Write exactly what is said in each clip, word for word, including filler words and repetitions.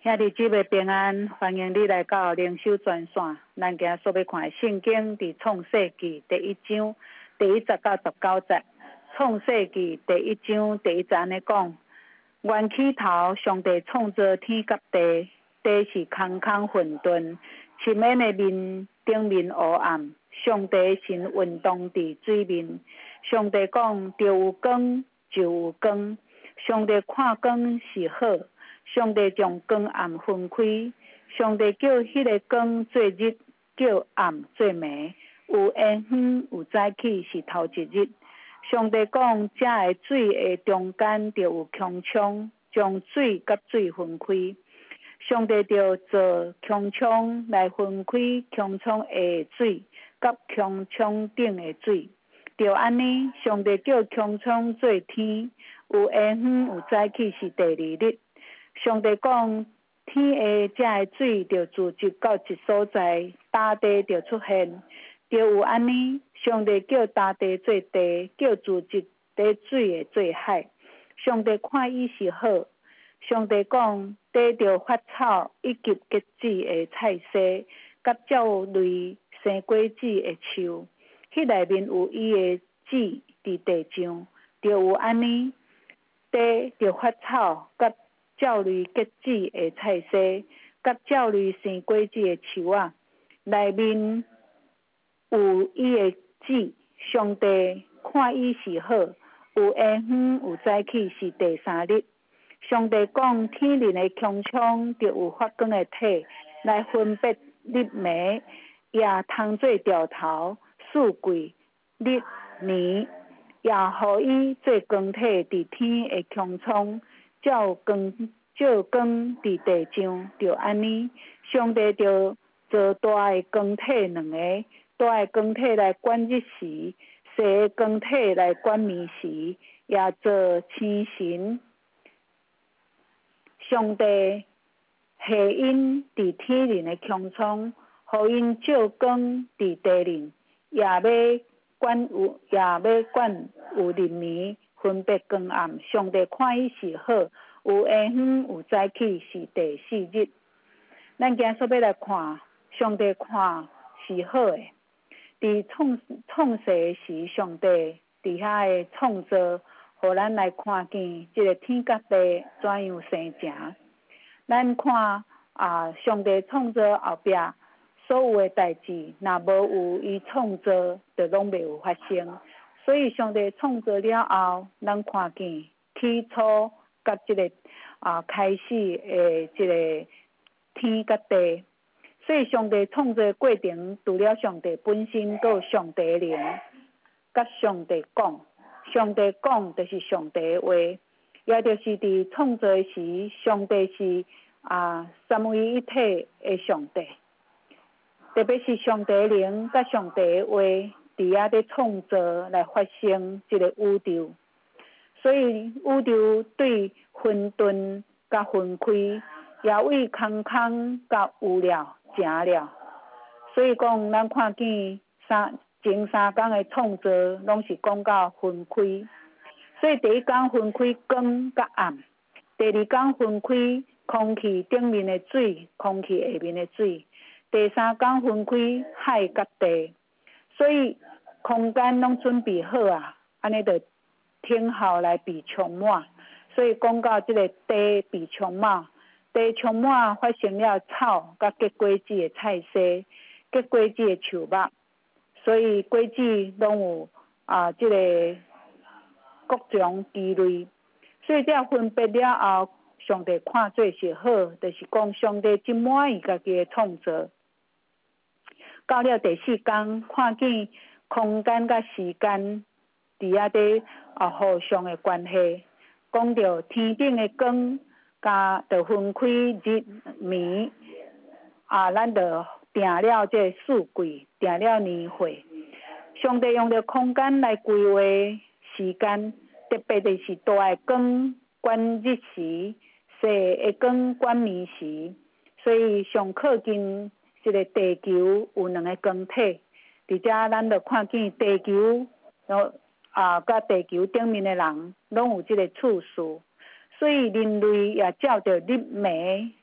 兄弟姊妹平安，欢迎你来到灵修专线。咱今所要看的圣经伫创世纪第一章第一节到十九节。创世纪第一章第一节安尼讲：原起头，上帝创造天甲地，地是空空混沌，深渊的面顶面黑暗。上帝神运动伫水面。上帝讲：就有光，就有光。上帝看光是好。上帝将光暗分开，上帝叫迄个光做日，叫暗做暝。有烟烟，有早起，是头一日。上帝讲：这个水的中间就有穹苍，将水甲水分开。上帝就做穹苍来分开穹苍的水，甲穹苍顶的水。就安尼，上帝叫穹苍做天，有烟烟，有早起，是第二日。上帝讲：天的这个水就聚集到一所在，大地就出现。就有安尼，上帝叫大地做地，叫聚集在水的做海。上帝看伊是好。上帝讲：地就发草，以及结子的菜色，甲鸟类生果子的树。迄内面有伊的籽伫地上。就有安尼，地就发草，甲鸟类结子的菜色，甲鸟类生果子的树啊，内面有伊的籽。上帝看伊是好，有烟烟，有早起，是第三日。上帝讲：天灵的穹苍就有发光的体，来分别日暝，也通做条头、四季、日、年，也互伊做光体伫天的穹苍。照光照光伫地上，就安尼，上帝就做大的光体两个，大的光体来管日时，小的光体来管暝时，也做星辰。上帝下因伫天灵的穹苍，互因照光伫地灵，也要管有，也要管有日暝，分别光暗。上帝看伊是好。有烟烟，有早起，是第四日。咱今所要来看，上帝看是好的。伫创创世时，上帝伫遐的创造，互咱来看见这个天甲地怎样生成。咱看啊，上帝创造后壁所有的代志，若无有伊创造，就拢袂有发生。所以上帝创造了后，咱看见起初。甲即个啊开始诶，即个天甲地，所以上帝创造过程，除了上帝本身，阁有上帝的灵，甲上帝讲，上帝讲就是上帝的话，也就是伫创造时，上帝是啊三位一体的上帝，特别是上帝的灵甲上帝的话，伫遐咧创造来发生即个宇宙。所以宇宙对混沌甲分开，也为空空甲有了成了。所以讲，咱看见三前三工的创造，拢是讲到分开。所以第一工分开光甲暗，第二工分开空气顶面的水，空气下面的水，第三工分开海甲地。所以空间拢准备好啊，安尼就天候来被充满，所以讲到这个地被充满，地充满发生了草甲结果子的菜色，结果子的树木，所以果子拢有啊，这个各种基类。所以这分别了后，上帝看做是好，就是讲上帝真满意家己的创造。到了第四工，看见空间甲时间伫遐底啊，互相的关系，讲到天顶的光，甲就分开日暝啊，咱就定了这四季，定了年岁。上帝用着空间来规划时间，特别的是大的光管日时，小的光管暝时，所以上靠近这个地球有两个光体，伫遮咱就看见地球，然后啊，甲地球顶面的人，拢有这个次数，所以人类也照着日暝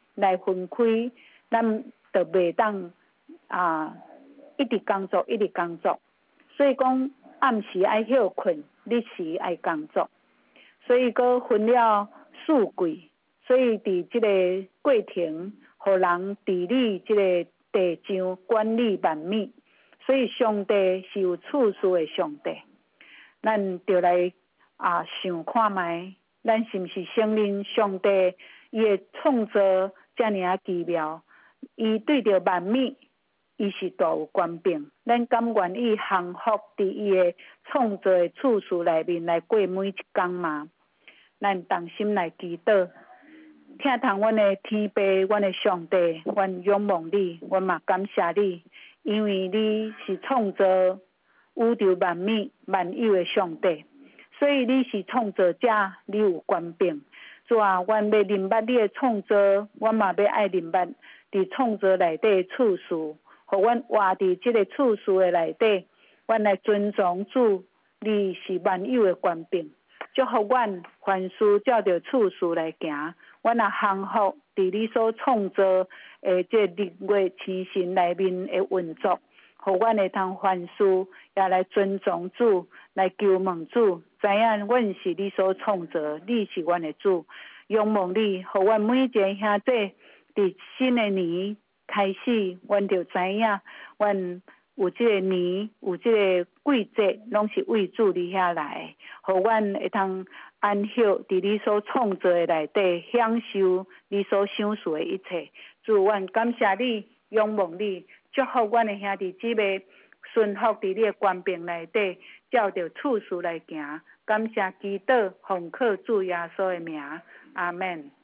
来分开，咱就袂当啊一直工作一直工作。所以讲暗时爱休困，日时爱工作。所以佫分了四季，所以伫即个过程，互人治理即个地上，管理万物。所以上帝是有次序的上帝，咱就来啊想看觅，咱是毋是承认上帝伊的创造遮尔啊奇妙，伊对着万物，伊是大有权柄，咱甘愿意降服伫伊的创造的次序内面来过每一天嘛？咱同心来祈祷，听从阮的天父，阮的上帝，阮仰望你，阮嘛感谢你，因为你是创造宇宙万物万有的上帝，所以你是创造者，你有权柄。主啊，阮要明白你的创造，阮嘛要爱明白伫创造内底的次序，互阮活伫即个次序的内底，阮来尊重主，你是万有的权柄。祝福阮凡事照着次序来行，阮也降服伫你所创造诶，即日月星辰内面的运作，互阮会通凡事也来尊重主，来求问主，知影阮是你所创造，你是阮的主，仰望你，互阮每一个兄弟伫新的年开始，阮就知影，阮有即个年，有即个季节，拢是为主你遐来，互阮会通安息伫你所创造的内底，享受你所享受的一切。主，阮感谢你，仰望你，祝福阮的兄弟姊妹，顺服伫你的权柄内底，照着次序来行。感谢祈祷，奉靠主耶稣的名，阿门。